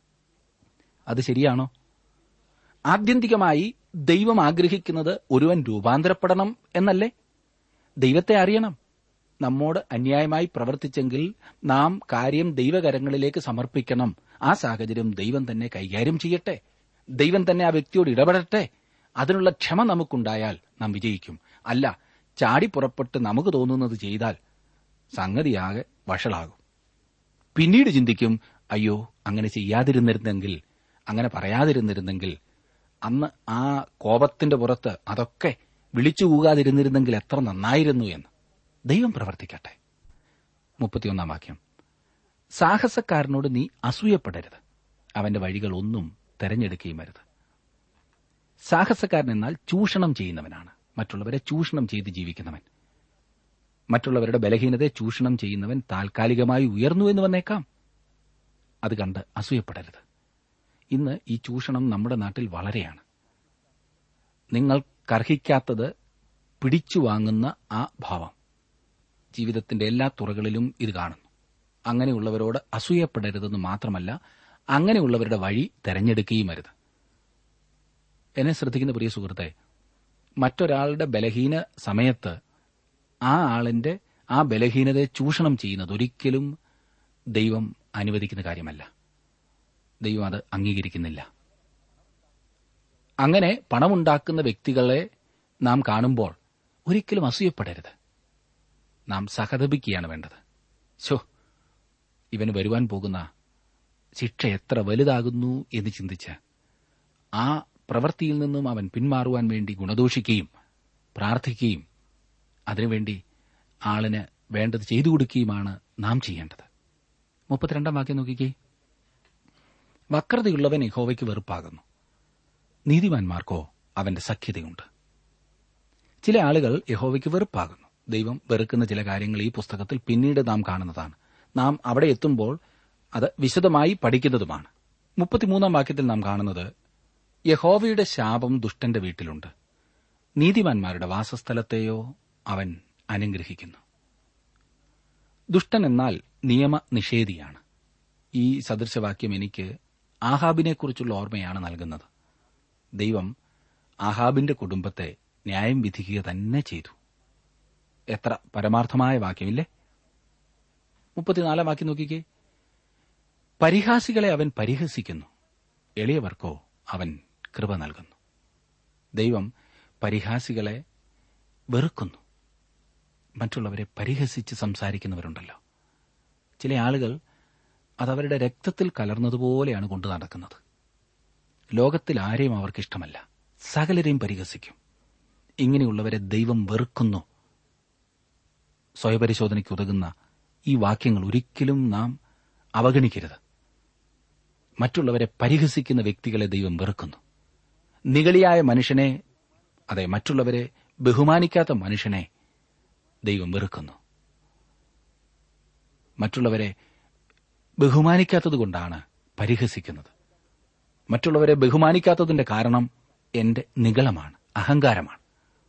അത് ശരിയാണോ? ആത്യന്തികമായി ദൈവം ആഗ്രഹിക്കുന്നത് ഒരുവൻ രൂപാന്തരപ്പെടണം എന്നല്ലേ? ദൈവത്തെ അറിയണം. നമ്മോട് അന്യായമായി പ്രവർത്തിച്ചെങ്കിൽ നാം കാര്യം ദൈവകരങ്ങളിലേക്ക് സമർപ്പിക്കണം. ആ സാഹചര്യം ദൈവം തന്നെ കൈകാര്യം ചെയ്യട്ടെ, ദൈവം തന്നെ ആ വ്യക്തിയോട് ഇടപെടട്ടെ. അതിനുള്ള ക്ഷമ നമുക്കുണ്ടായാൽ നാം വിജയിക്കും. അല്ല, ചാടി പുറപ്പെട്ട് നമുക്ക് തോന്നുന്നത് ചെയ്താൽ സംഗതിയാകെ വഷളാകും. പിന്നീട് ചിന്തിക്കും, അയ്യോ, അങ്ങനെ ചെയ്യാതിരുന്നിരുന്നെങ്കിൽ, അങ്ങനെ പറയാതിരുന്നിരുന്നെങ്കിൽ, അന്ന് ആ കോപത്തിന്റെ പുറത്ത് അതൊക്കെ വിളിച്ചു കൂകാതിരുന്നിരുന്നെങ്കിൽ എത്ര നന്നായിരുന്നു എന്ന്. ദൈവം പ്രവർത്തിക്കട്ടെ. 31 വാക്യം. സാഹസക്കാരനോട് നീ അസൂയപ്പെടരുത്, അവന്റെ വഴികൾ ഒന്നും തെരഞ്ഞെടുക്കുകയും അരുത്. സാഹസക്കാരൻ എന്നാൽ ചൂഷണം ചെയ്യുന്നവനാണ്, മറ്റുള്ളവരെ ചൂഷണം ചെയ്ത് ജീവിക്കുന്നവൻ. മറ്റുള്ളവരുടെ ബലഹീനതയെ ചൂഷണം ചെയ്യുന്നവൻ താൽക്കാലികമായി ഉയർന്നു എന്ന് വന്നേക്കാം. അത് കണ്ട് അസൂയപ്പെടരുത്. ഇന്ന് ഈ ചൂഷണം നമ്മുടെ നാട്ടിൽ വളരെയാണ്. നിങ്ങൾക്കർഹിക്കാത്തത് പിടിച്ചു വാങ്ങുന്ന ആ ഭാവം ജീവിതത്തിന്റെ എല്ലാ തുറകളിലും ഇത് കാണുന്നു. അങ്ങനെയുള്ളവരോട് അസൂയപ്പെടരുതെന്ന് മാത്രമല്ല, അങ്ങനെയുള്ളവരുടെ വഴി തെരഞ്ഞെടുക്കുകയും അരുത്. എന്നെ ശ്രദ്ധിക്കുന്ന പ്രിയ സുഹൃത്തെ, മറ്റൊരാളുടെ ബലഹീന സമയത്ത് ആ ആളിന്റെ ആ ബലഹീനതയെ ചൂഷണം ചെയ്യുന്നത് ഒരിക്കലും ദൈവം അനുവദിക്കുന്ന കാര്യമല്ല. ദൈവം അത് അംഗീകരിക്കുന്നില്ല. അങ്ങനെ പണമുണ്ടാക്കുന്ന വ്യക്തികളെ നാം കാണുമ്പോൾ ഒരിക്കലും അസൂയപ്പെടരുത്. നാം സഹതപിക്കുകയാണ് വേണ്ടത്. ഇവന് വരുവാൻ പോകുന്ന ശിക്ഷ എത്ര വലുതാകുന്നു എന്ന് ചിന്തിച്ച് ആ പ്രവൃത്തിയിൽ നിന്നും അവൻ പിന്മാറുവാൻ വേണ്ടി ഗുണദോഷിക്കുകയും പ്രാർത്ഥിക്കുകയും അതിനുവേണ്ടി ആളിന് വേണ്ടത് ചെയ്തു കൊടുക്കുകയുമാണ് നാം ചെയ്യേണ്ടത്. 32 വാക്യം നോക്കിക്കേ. വക്രതയുള്ളവൻ യഹോവയ്ക്ക് വെറുപ്പാകുന്നു, നീതിമാന്മാർക്കോ അവന്റെ സഖ്യതയുണ്ട്. ചില ആളുകൾ യഹോവയ്ക്ക് വെറുപ്പാകുന്നു. ദൈവം വെറുക്കുന്ന ചില കാര്യങ്ങൾ ഈ പുസ്തകത്തിൽ പിന്നീട് നാം കാണുന്നതാണ്. നാം അവിടെ എത്തുമ്പോൾ അത് വിശദമായി പഠിക്കുന്നതുമാണ്. 33 വാക്യത്തിൽ നാം കാണുന്നത്, യഹോവയുടെ ശാപം ദുഷ്ടന്റെ വീട്ടിലുണ്ട്, നീതിമാന്മാരുടെ വാസസ്ഥലത്തെയോ അവൻ അനുഗ്രഹിക്കുന്നു. ദുഷ്ടൻ എന്നാൽ നിയമനിഷേധിയാണ്. ഈ സദൃശവാക്യം എനിക്ക് ആഹാബിനെക്കുറിച്ചുള്ള ഓർമ്മയാണ് നൽകുന്നത്. ദൈവം ആഹാബിന്റെ കുടുംബത്തെ ന്യായം വിധിക്കുക തന്നെ ചെയ്തു. എത്ര പരമാർത്ഥമായ വാക്യമില്ലേ? 34 വാക്യം നോക്കിക്കേ. പരിഹാസികളെ അവൻ പരിഹസിക്കുന്നു, എളിയവർക്കോ അവൻ കൃപ നൽകുന്നു. ദൈവം പരിഹാസികളെ വെറുക്കുന്നു. മറ്റുള്ളവരെ പരിഹസിച്ച് സംസാരിക്കുന്നവരുണ്ടല്ലോ, ചില ആളുകൾ അതവരുടെ രക്തത്തിൽ കലർന്നതുപോലെയാണ് കൊണ്ടു നടക്കുന്നത്. ലോകത്തിൽ ആരെയും അവർക്കിഷ്ടമല്ല, സകലരെയും പരിഹസിക്കും. ഇങ്ങനെയുള്ളവരെ ദൈവം വെറുക്കുന്നു. സ്വയപരിശോധനയ്ക്ക് ഉതകുന്ന ഈ വാക്യങ്ങൾ ഒരിക്കലും നാം അവഗണിക്കരുത്. മറ്റുള്ളവരെ പരിഹസിക്കുന്ന വ്യക്തികളെ ദൈവം വെറുക്കുന്നു. നിഗളിയായ മനുഷ്യനെ, അതെ, മറ്റുള്ളവരെ ബഹുമാനിക്കാത്ത മനുഷ്യനെ ദൈവം വെറുക്കുന്നു. മറ്റുള്ളവരെ ബഹുമാനിക്കാത്തതുകൊണ്ടാണ് പരിഹസിക്കുന്നത്. മറ്റുള്ളവരെ ബഹുമാനിക്കാത്തതിന്റെ കാരണം എന്റെ നിഗളമാണ്, അഹങ്കാരമാണ്.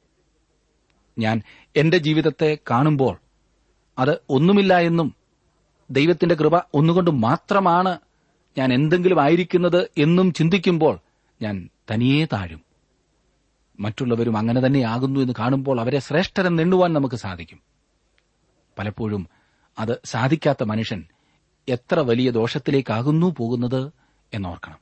ഞാൻ എന്റെ ജീവിതത്തെ കാണുമ്പോൾ അത് ഒന്നുമില്ല എന്നും ദൈവത്തിന്റെ കൃപ ഒന്നുകൊണ്ട് മാത്രമാണ് ഞാൻ എന്തെങ്കിലും ആയിരിക്കുന്നത് എന്നും ചിന്തിക്കുമ്പോൾ ഞാൻ തനിയെ താഴും. മറ്റുള്ളവരും അങ്ങനെ തന്നെയാകുന്നു എന്ന് കാണുമ്പോൾ അവരെ ശ്രേഷ്ഠരെന്ന് എണ്ണുവാൻ നമുക്ക് സാധിക്കും. പലപ്പോഴും അത് സാധിക്കാത്ത മനുഷ്യൻ എത്ര വലിയ ദോഷത്തിലേക്കാകുന്നു പോകുന്നത് എന്നോർക്കണം.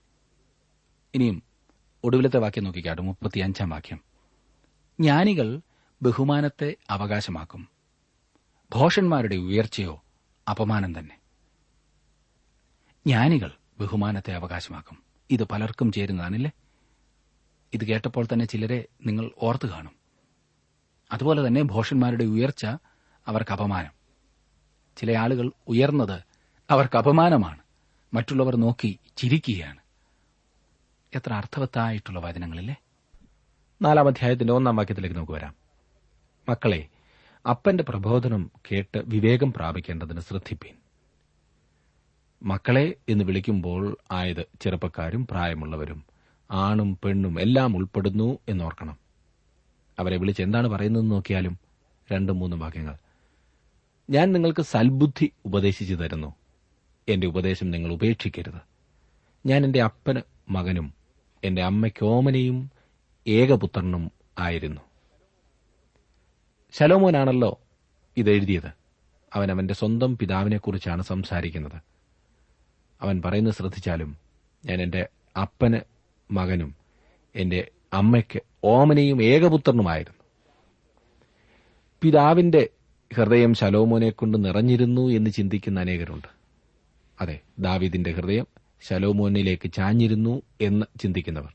ഇനിയും ഒടുവിലത്തെ വാക്യം നോക്കിക്കാട്ടും, 35 വാക്യം. ജ്ഞാനികൾ ബഹുമാനത്തെ അവകാശമാക്കും, ഭോഷന്മാരുടെ ഉയർച്ചയോ അപമാനം തന്നെ. ജ്ഞാനികൾ ബഹുമാനത്തെ അവകാശമാക്കും. ഇത് പലർക്കും ചേരുന്നതാണില്ലേ? ഇത് കേട്ടപ്പോൾ തന്നെ ചിലരെ നിങ്ങൾ ഓർത്തു കാണും. അതുപോലെ തന്നെ ഭോഷന്മാരുടെ ഉയർച്ച അവർക്ക് അപമാനം. ചില ആളുകൾ ഉയർന്നത് അവർക്ക് അപമാനമാണ്. മറ്റുള്ളവർ നോക്കി ചിരിക്കുകയാണ്. എത്ര അർത്ഥവത്തായിട്ടുള്ള വചനങ്ങളില്ലേ? 4 അധ്യായത്തിന്റെ 1 വാക്യത്തിലേക്ക് നമുക്ക് വരാം. മക്കളെ, അപ്പന്റെ പ്രബോധനം കേട്ട് വിവേകം പ്രാപിക്കേണ്ടതിന് ശ്രദ്ധിപ്പീൻ. മക്കളെ എന്ന് വിളിക്കുമ്പോൾ ആയത് ചെറുപ്പക്കാരും പ്രായമുള്ളവരും ആണും പെണ്ണും എല്ലാം ഉൾപ്പെടുന്നു എന്നോർക്കണം. അവരെ വിളിച്ച് എന്താണ് പറയുന്നതെന്ന് നോക്കിയാലും 2-3 വാക്യങ്ങൾ. ഞാൻ നിങ്ങൾക്ക് സൽബുദ്ധി ഉപദേശിച്ചു തരുന്നു, എന്റെ ഉപദേശം നിങ്ങൾ ഉപേക്ഷിക്കരുത്. ഞാൻ എന്റെ അപ്പന് മകനും എന്റെ അമ്മയ്ക്ക് ഓമനയും ഏകപുത്രനും ആയിരുന്നു. ശലോമോനാണല്ലോ ഇതെഴുതിയത്. അവൻ അവന്റെ സ്വന്തം പിതാവിനെക്കുറിച്ചാണ് സംസാരിക്കുന്നത്. അവൻ പറയുന്നത് ശ്രദ്ധിച്ചാലും, ഞാൻ എന്റെ അപ്പന് മകനും എന്റെ അമ്മയ്ക്ക് ഓമനയും ഏകപുത്രനുമായിരുന്നു. പിതാവിന്റെ ഹൃദയം ശലോമോനെക്കൊണ്ട് നിറഞ്ഞിരുന്നു എന്ന് ചിന്തിക്കുന്ന അനേകരുണ്ട്. അതെ, ദാവീദിന്റെ ഹൃദയം ശലോമോനിലേക്ക് ചാഞ്ഞിരുന്നു എന്ന് ചിന്തിക്കുന്നവർ.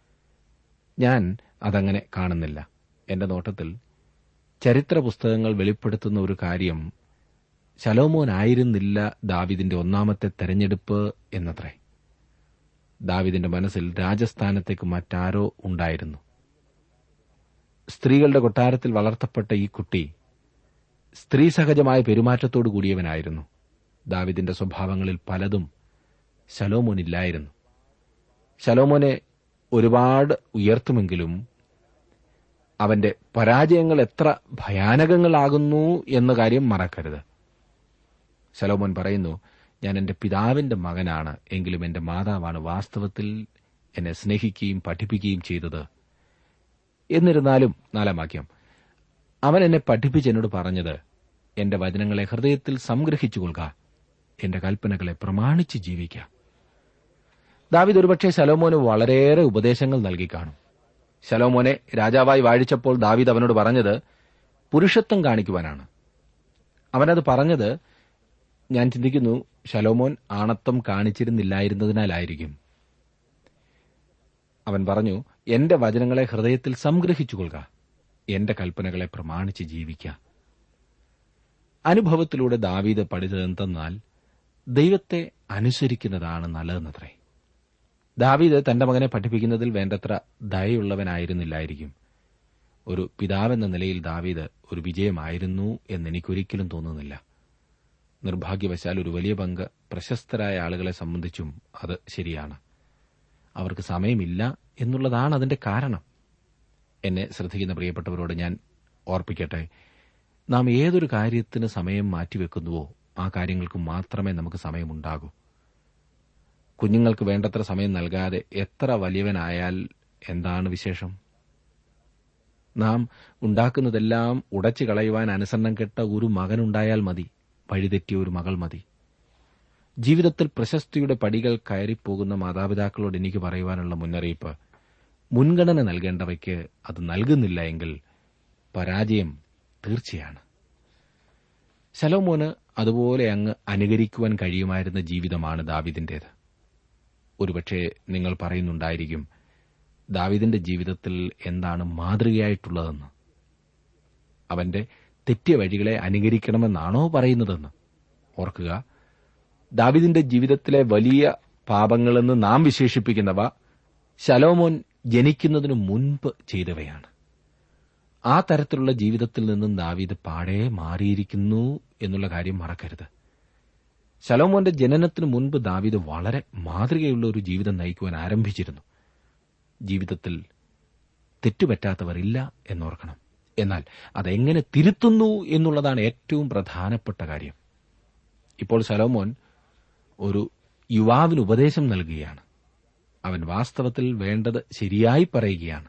ഞാൻ അതങ്ങനെ കാണുന്നില്ല. എന്റെ നോട്ടത്തിൽ ചരിത്ര പുസ്തകങ്ങൾ വെളിപ്പെടുത്തുന്ന ഒരു കാര്യം, ശലോമോനായിരുന്നില്ല ദാവീദിന്റെ ഒന്നാമത്തെ തെരഞ്ഞെടുപ്പ് എന്നത്രേ. ദാവീദിന്റെ മനസ്സിൽ രാജസ്ഥാനത്തേക്ക് മറ്റാരോ ഉണ്ടായിരുന്നു. സ്ത്രീകളുടെ കൊട്ടാരത്തിൽ വളർത്തപ്പെട്ട ഈ കുട്ടി സ്ത്രീസഹജമായ പെരുമാറ്റത്തോടു കൂടിയവനായിരുന്നു. ദാവീദിന്റെ സ്വഭാവങ്ങളിൽ പലതും ശലോമോനില്ലായിരുന്നു. ശലോമോനെ ഒരുപാട് ഉയർത്തുമെങ്കിലും അവന്റെ പരാജയങ്ങൾ എത്ര ഭയാനകങ്ങളാകുന്നു എന്ന കാര്യം മറക്കരുത്. ശലോമോൻ പറയുന്നു, ഞാൻ എന്റെ പിതാവിന്റെ മകനാണ്, എങ്കിലും എന്റെ മാതാവാണ് വാസ്തവത്തിൽ എന്നെ സ്നേഹിക്കുകയും പഠിപ്പിക്കുകയും ചെയ്തത്. എന്നിരുന്നാലും 4 വാക്യം, അവൻ എന്നെ പഠിപ്പിച്ച് എന്നോട് പറഞ്ഞത്, എന്റെ വചനങ്ങളെ ഹൃദയത്തിൽ സംഗ്രഹിച്ചുകൊള്ളുക, എന്റെ കൽപ്പനകളെ പ്രമാണിച്ച് ജീവിക്കുക. ദാവീദ് ഒരുപക്ഷെ ശലോമോന് വളരെയേറെ ഉപദേശങ്ങൾ നൽകി കാണും. ശലോമോനെ രാജാവായി വാഴിച്ചപ്പോൾ ദാവീദ് അവനോട് പറഞ്ഞത് പുരുഷത്വം കാണിക്കുവാനാണ്. അവനത് പറഞ്ഞത്, ഞാൻ ചിന്തിക്കുന്നു, ശലോമോൻ ആണത്വം കാണിച്ചിരുന്നില്ലായിരുന്നതിനാലായിരിക്കും. അവൻ പറഞ്ഞു, എന്റെ വചനങ്ങളെ ഹൃദയത്തിൽ സംഗ്രഹിച്ചുകൊള്ളുക, എന്റെ കൽപ്പനകളെ പ്രമാണിച്ച് ജീവിക്കുക. അനുഭവത്തിലൂടെ ദാവീദ് പഠിച്ചതെന്തെന്നാൽ, ദൈവത്തെ അനുസരിക്കുന്നതാണ് നല്ലതെന്നത്രേ. ദാവീദ് തന്റെ മകനെ പഠിപ്പിക്കുന്നതിൽ വേണ്ടത്ര ദയയുള്ളവനായിരുന്നില്ലായിരിക്കും. ഒരു പിതാവെന്ന നിലയിൽ ദാവീദ് ഒരു വിജയമായിരുന്നു എന്നെനിക്കൊരിക്കലും തോന്നുന്നില്ല. നിർഭാഗ്യവശാൽ ഒരു വലിയ പങ്ക് പ്രശസ്തരായ ആളുകളെ സംബന്ധിച്ചും അത് ശരിയാണ്. അവർക്ക് സമയമില്ല എന്നുള്ളതാണ് അതിന്റെ കാരണം. എന്നെ ശ്രദ്ധിക്കുന്ന പ്രിയപ്പെട്ടവരോട് ഞാൻ ഓർപ്പിക്കട്ടെ, നാം ഏതൊരു കാര്യത്തിന് സമയം മാറ്റിവെക്കുന്നുവോ ആ കാര്യങ്ങൾക്ക് മാത്രമേ നമുക്ക് സമയമുണ്ടാകൂ. കുഞ്ഞുങ്ങൾക്ക് വേണ്ടത്ര സമയം നൽകാതെ എത്ര വലിയവനായാൽ എന്താണ് വിശേഷം? നാം ഉണ്ടാക്കുന്നതെല്ലാം ഉടച്ചു കളയുവാൻ അനുസരണം കെട്ട ഒരു മകനുണ്ടായാൽ മതി, വഴിതെറ്റിയ ഒരു മകൾ മതി. ജീവിതത്തിൽ പ്രശസ്തിയുടെ പടികൾ കയറിപ്പോകുന്ന മാതാപിതാക്കളോട് എനിക്ക് പറയുവാനുള്ള മുന്നറിയിപ്പ്, മുൻഗണന നൽകേണ്ടവയ്ക്ക് അത് നൽകുന്നില്ല എങ്കിൽ പരാജയം തീർച്ചയാണ്. ശലോമോന് അതുപോലെ അങ്ങ് അനുകരിക്കുവാൻ കഴിയുമായിരുന്ന ജീവിതമാണ് ദാവീദിന്റേത്. ഒരുപക്ഷെ നിങ്ങൾ പറയുന്നുണ്ടായിരിക്കും, ദാവീദിന്റെ ജീവിതത്തിൽ എന്താണ് മാതൃകയായിട്ടുള്ളതെന്ന്? അവന്റെ തെറ്റിയ വഴികളെ അനുകരിക്കണമെന്നാണോ പറയുന്നതെന്ന്? ഓർക്കുക, ദാവീദിന്റെ ജീവിതത്തിലെ വലിയ പാപങ്ങളെന്ന് നാം വിശേഷിപ്പിക്കുന്നവ ശലോമോൻ ജനിക്കുന്നതിനു മുൻപ് ചെയ്തവയാണ്. ആ തരത്തിലുള്ള ജീവിതത്തിൽ നിന്നും ദാവീദ് പാടെ മാറിയിരിക്കുന്നു എന്നുള്ള കാര്യം മറക്കരുത്. ശലോമോന്റെ ജനനത്തിനു മുൻപ് ദാവീദ് വളരെ മാതൃകയുള്ള ഒരു ജീവിതം നയിക്കുവാൻ ആരംഭിച്ചിരുന്നു. ജീവിതത്തിൽ തെറ്റുപറ്റാത്തവർ ഇല്ല എന്നോർക്കണം. എന്നാൽ അതെങ്ങനെ തിരുത്തുന്നു എന്നുള്ളതാണ് ഏറ്റവും പ്രധാനപ്പെട്ട കാര്യം. ഇപ്പോൾ ശലോമോൻ ഒരു യുവാവിന് ഉപദേശം നൽകുകയാണ്. അവൻ വാസ്തവത്തിൽ വേണ്ടത് ശരിയായി പറയുകയാണ്.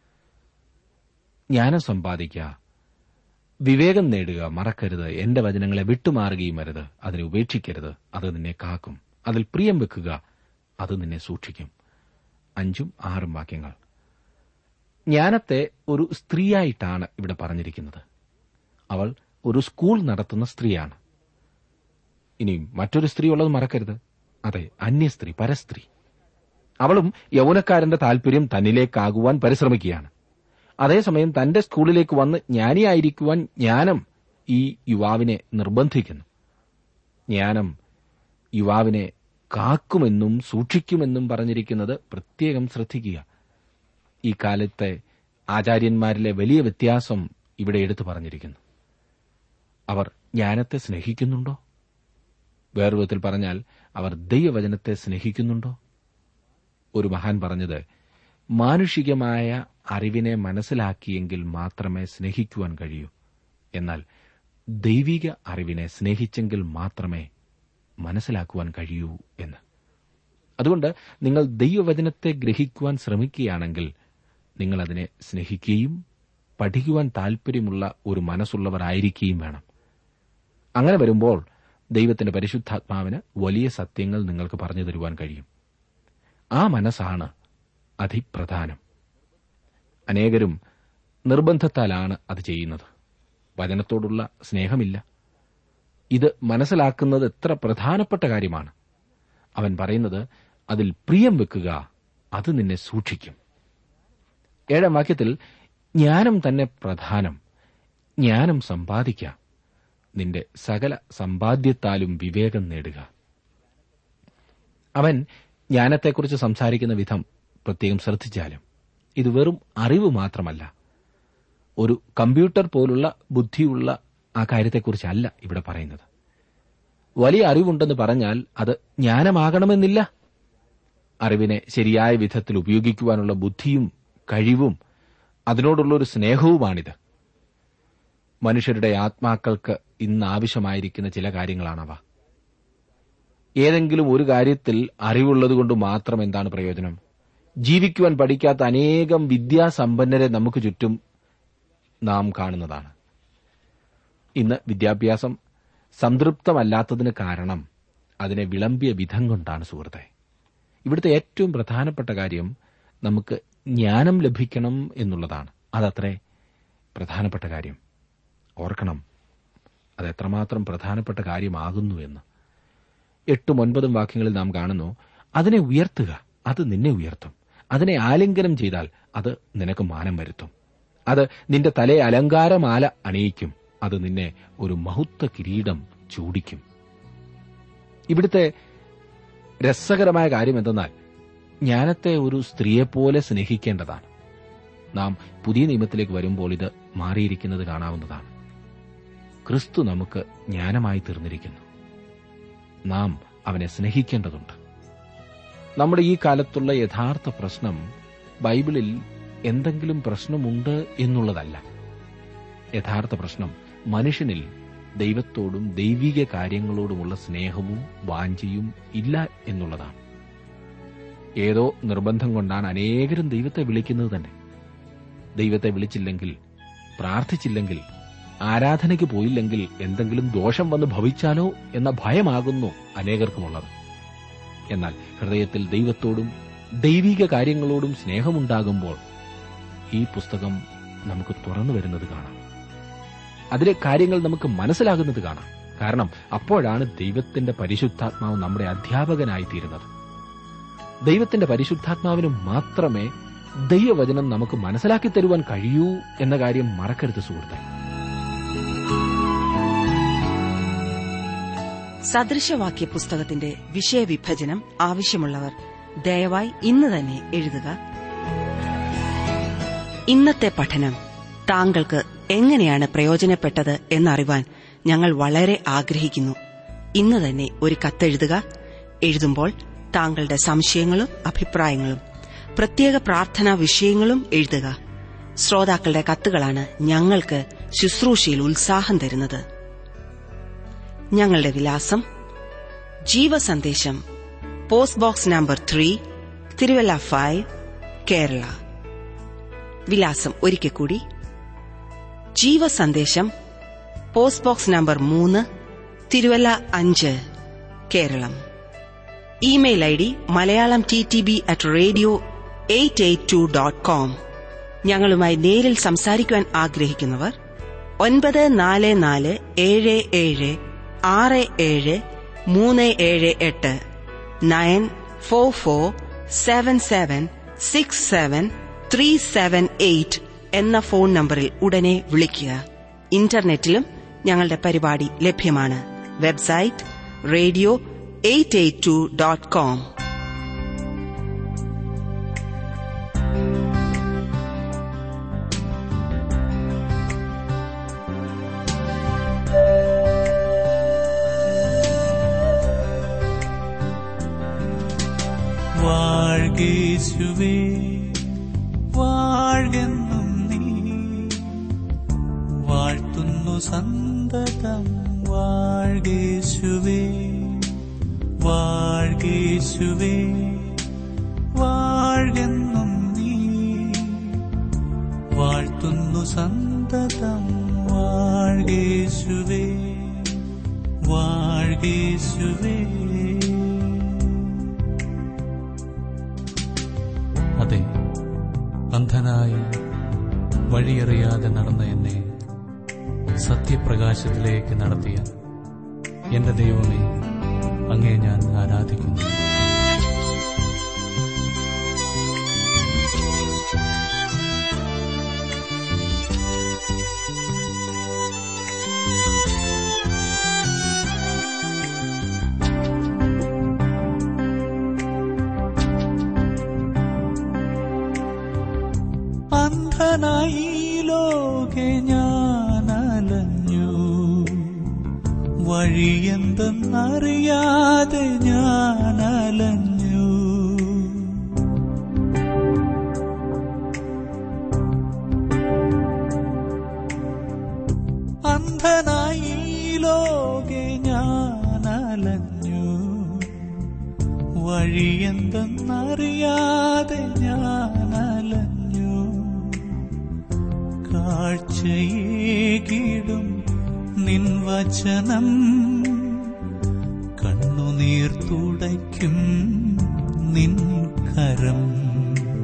ജ്ഞാനം സമ്പാദിക്കുക, വിവേകം നേടുക, മറക്കരുത്. എന്റെ വചനങ്ങളെ വിട്ടുമാറുകയും അരുത്. അതിനെ ഉപേക്ഷിക്കരുത്. അത് നിന്നെ കാക്കും. അതിൽ പ്രിയം വെക്കുക, അത് നിന്നെ സൂക്ഷിക്കും. 5ഉം 6ഉം വാക്യങ്ങൾ. ജ്ഞാനത്തെ ഒരു സ്ത്രീയായിട്ടാണ് ഇവിടെ പറഞ്ഞിരിക്കുന്നത്. അവൾ ഒരു സ്കൂൾ നടത്തുന്ന സ്ത്രീയാണ്. ഇനിയും മറ്റൊരു സ്ത്രീ ഉള്ളത് മറക്കരുത്. അതെ, അന്യസ്ത്രീ, പരസ്ത്രീ. അവളും യൗവനക്കാരന്റെ താൽപര്യം തന്നിലേക്കാകുവാൻ പരിശ്രമിക്കുകയാണ്. അതേസമയം തന്റെ സ്കൂളിലേക്ക് വന്ന് ജ്ഞാനിയായിരിക്കുവാൻ ജ്ഞാനം ഈ യുവാവിനെ നിർബന്ധിക്കുന്നു. ജ്ഞാനം യുവാവിനെ കാക്കുമെന്നും സൂക്ഷിക്കുമെന്നും പറഞ്ഞിരിക്കുന്നത് പ്രത്യേകം ശ്രദ്ധിക്കുക. ഈ കാലത്തെ ആചാര്യന്മാരിലെ വലിയ വ്യത്യാസം ഇവിടെ എടുത്തു പറഞ്ഞിരിക്കുന്നു. അവർ ജ്ഞാനത്തെ സ്നേഹിക്കുന്നുണ്ടോ? വേറൊരു വിധത്തിൽ പറഞ്ഞാൽ, അവർ ദൈവവചനത്തെ സ്നേഹിക്കുന്നുണ്ടോ? ഒരു മഹാൻ പറഞ്ഞത്, മാനുഷികമായ അറിവിനെ മനസ്സിലാക്കിയെങ്കിൽ മാത്രമേ സ്നേഹിക്കുവാൻ കഴിയൂ. എന്നാൽ ദൈവിക അറിവിനെ സ്നേഹിച്ചെങ്കിൽ മാത്രമേ മനസ്സിലാക്കുവാൻ കഴിയൂ എന്ന്. അതുകൊണ്ട് നിങ്ങൾ ദൈവവചനത്തെ ഗ്രഹിക്കുവാൻ ശ്രമിക്കുകയാണെങ്കിൽ നിങ്ങൾ അതിനെ സ്നേഹിക്കുകയും പഠിക്കുവാൻ താൽപര്യമുള്ള ഒരു മനസ്സുള്ളവരായിരിക്കുകയും വേണം. അങ്ങനെ വരുമ്പോൾ ദൈവത്തിന്റെ പരിശുദ്ധാത്മാവിന് വലിയ സത്യങ്ങൾ നിങ്ങൾക്ക് പറഞ്ഞു തരുവാൻ കഴിയും. ആ മനസ്സാണ് അതിപ്രധാനം. അനേകരും നിർബന്ധത്താലാണ് അത് ചെയ്യുന്നത്. വചനത്തോടുള്ള സ്നേഹമില്ല. ഇത് മനസ്സിലാക്കുന്നത് എത്ര പ്രധാനപ്പെട്ട കാര്യമാണ്. അവൻ പറയുന്നത്, അതിൽ പ്രിയം വെക്കുക, അത് നിന്നെ സൂക്ഷിക്കും. 7ാം വാക്യത്തിൽ, ജ്ഞാനം തന്നെ പ്രധാനം, ജ്ഞാനം സമ്പാദിക്കുക, നിന്റെ സകല സമ്പാദ്യത്താലും വിവേകം നേടുക. അവൻ ജ്ഞാനത്തെക്കുറിച്ച് സംസാരിക്കുന്ന വിധം പ്രത്യേകം ശ്രദ്ധിച്ചാലും ഇത് വെറും അറിവ് മാത്രമല്ല. ഒരു കമ്പ്യൂട്ടർ പോലുള്ള ബുദ്ധിയുള്ള ആ കാര്യത്തെക്കുറിച്ചല്ല ഇവിടെ പറയുന്നത്. വലിയ അറിവുണ്ടെന്ന് പറഞ്ഞാൽ അത് ജ്ഞാനമാകണമെന്നില്ല. അറിവിനെ ശരിയായ വിധത്തിൽ ഉപയോഗിക്കുവാനുള്ള ബുദ്ധിയും കഴിവും അതിനോടുള്ള ഒരു സ്നേഹവുമാണിത്. മനുഷ്യരുടെ ആത്മാക്കൾക്ക് ഇന്ന് ആവശ്യമായിരിക്കുന്ന ചില കാര്യങ്ങളാണവ. ഏതെങ്കിലും ഒരു കാര്യത്തിൽ അറിവുള്ളതുകൊണ്ട് മാത്രം എന്താണ് പ്രയോജനം? ജീവിക്കുവാൻ പഠിക്കാത്ത അനേകം വിദ്യാസമ്പന്നരെ നമുക്ക് ചുറ്റും നാം കാണുന്നതാണ്. ഇന്ന് വിദ്യാഭ്യാസം സംതൃപ്തമല്ലാത്തതിന് കാരണം അതിനെ വിളമ്പിയ വിധം കൊണ്ടാണ് സുഹൃത്തെ. ഇവിടുത്തെ ഏറ്റവും പ്രധാനപ്പെട്ട കാര്യം നമുക്ക് ജ്ഞാനം ലഭിക്കണം എന്നുള്ളതാണ്. അതത്രേ പ്രധാനപ്പെട്ട കാര്യം. ഓർക്കണം, അതെത്രമാത്രം പ്രധാനപ്പെട്ട കാര്യമാകുന്നു എന്ന്. 8ഉം 9ഉം വാക്യങ്ങളിൽ നാം കാണുന്നു, അതിനെ ഉയർത്തുക, അത് നിന്നെ ഉയർത്തും. അതിനെ ആലിംഗനം ചെയ്താൽ അത് നിനക്ക് മാനം വരുത്തും. അത് നിന്റെ തലയെ അലങ്കാരമാല അണിയിക്കും. അത് നിന്നെ ഒരു മഹത്വ കിരീടം ചൂടിക്കും. ഇവിടുത്തെ രസകരമായ കാര്യം എന്തെന്നാൽ ജ്ഞാനത്തെ ഒരു സ്ത്രീയെപ്പോലെ സ്നേഹിക്കേണ്ടതാണ്. നാം പുതിയ നിയമത്തിലേക്ക് വരുമ്പോൾ ഇത് മാറിയിരിക്കുന്നത് കാണാവുന്നതാണ്. ക്രിസ്തു നമുക്ക് ജ്ഞാനമായി തീർന്നിരിക്കുന്നു. നാം അവനെ സ്നേഹിക്കേണ്ടതുണ്ട്. നമ്മുടെ ഈ കാലത്തുള്ള യഥാർത്ഥ പ്രശ്നം ബൈബിളിൽ എന്തെങ്കിലും പ്രശ്നമുണ്ട് എന്നുള്ളതല്ല. യഥാർത്ഥ പ്രശ്നം മനുഷ്യനിൽ ദൈവത്തോടും ദൈവിക കാര്യങ്ങളോടുമുള്ള സ്നേഹവും വാഞ്ചയും ഇല്ല എന്നുള്ളതാണ്. ഏതോ നിർബന്ധം കൊണ്ടാണ് അനേകരും ദൈവത്തെ വിളിക്കുന്നത് തന്നെ. ദൈവത്തെ വിളിച്ചില്ലെങ്കിൽ, പ്രാർത്ഥിച്ചില്ലെങ്കിൽ, ആരാധനയ്ക്ക് പോയില്ലെങ്കിൽ എന്തെങ്കിലും ദോഷം വന്ന് ഭവിച്ചാലോ എന്ന ഭയമാകുന്നു അനേകർക്കുമുള്ളത്. എന്നാൽ ഹൃദയത്തിൽ ദൈവത്തോടും ദൈവിക കാര്യങ്ങളോടും സ്നേഹമുണ്ടാകുമ്പോൾ ഈ പുസ്തകം നമുക്ക് തുറന്നു വരുന്നത് കാണാം. അതിലെ കാര്യങ്ങൾ നമുക്ക് മനസ്സിലാകുന്നത് കാണാം. കാരണം അപ്പോഴാണ് ദൈവത്തിന്റെ പരിശുദ്ധാത്മാവ് നമ്മുടെ അധ്യാപകനായി തീരുന്നത്. ദൈവത്തിന്റെ പരിശുദ്ധാത്മാവിന് മാത്രമേ ദൈവവചനം നമുക്ക് മനസ്സിലാക്കി തരുവാൻ കഴിയൂ എന്ന കാര്യം മറക്കരുത് സുഹൃത്തെ. സദൃശവാക്യ പുസ്തകത്തിന്റെ വിഷയവിഭജനം ആവശ്യമുള്ളവർ ദയവായി ഇന്ന് തന്നെ എഴുതുക. ഇന്നത്തെ പഠനം താങ്കൾക്ക് എങ്ങനെയാണ് പ്രയോജനപ്പെട്ടത് എന്നറിവാൻ ഞങ്ങൾ വളരെ ആഗ്രഹിക്കുന്നു. ഇന്ന് തന്നെ ഒരു കത്തെഴുതുക. എഴുതുമ്പോൾ താങ്കളുടെ സംശയങ്ങളും അഭിപ്രായങ്ങളും പ്രത്യേക പ്രാർത്ഥനാ വിഷയങ്ങളും എഴുതുക. ശ്രോതാക്കളുടെ കത്തുകളാണ് ഞങ്ങൾക്ക് ശുശ്രൂഷയിൽ ഉത്സാഹം തരുന്നത്. ഞങ്ങളുടെ വിലാസം: Jeevasandesham, post box number 3, Thiruvalla 5, Kerala. വിലാസം ഒരിക്കൽ കൂടി: Jeevasandesham, post box number 3, Thiruvalla 5, Keralam. Email ID malayalamttb@radio882.com. ഞങ്ങളുമായി നേരിൽ സംസാരിക്കുവാൻ ആഗ്രഹിക്കുന്നവർ 9447776738 94477673778 എന്ന ഫോൺ നമ്പറിൽ ഉടനെ വിളിക്കുക. ഇന്റർനെറ്റിലും ഞങ്ങളുടെ പരിപാടി ലഭ്യമാണ്. Website radio882.com. വാഴ്കേശുവേ വാഴ്കെന്നും നീ വാഴ്ത്തുന്നു സന്തതം. വാഴ്കേശുവേ വാഴ്കേശുവേ വാഴ്കെന്നും നീ വാഴ്ത്തുന്നു സന്തതം. വാഴ്കേശുവേ വാഴ്കേശുവേ. അതെ, അന്ധനായി വഴിയറിയാതെ നടന്ന എന്നെ സത്യപ്രകാശത്തിലേക്ക് നടത്തിയ എന്റെ ദൈവമേ, അങ്ങേ ഞാൻ ആരാധിക്കുന്നു. അന്ധനായി ലോകെ ഞാനലഞ്ഞു, വഴിയെന്തെന്നറിയാതെ ഞാനലഞ്ഞു. അന്ധനായി ലോകെ ഞാനലഞ്ഞു, വഴിയെന്തെന്നറിയാതെ ഞാനലഞ്ഞു. കാഴ്ചയേകിടും നിൻ വചനം കണ്ണുനീർ തുടയ്ക്കും നിൻ കരം.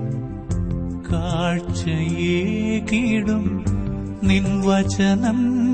കാഴ്ചയേകിടും നിൻ വചനം